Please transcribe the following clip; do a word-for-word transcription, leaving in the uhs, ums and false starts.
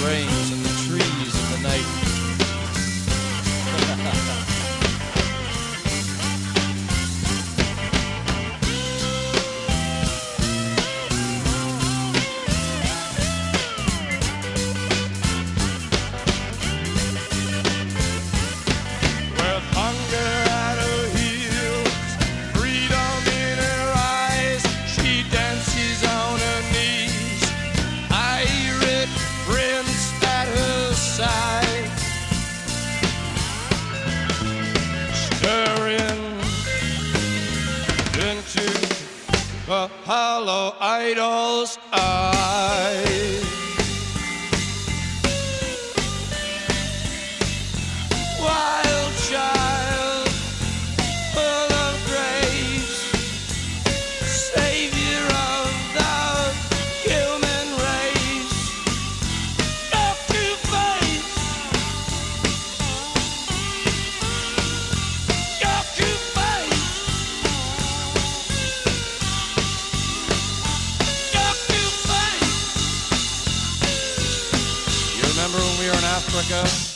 rains and the trees and the night. A hollow idol's eyes. Wild child, full of grace, savior of the human race. Got to face, got to face. Remember when we were in Africa?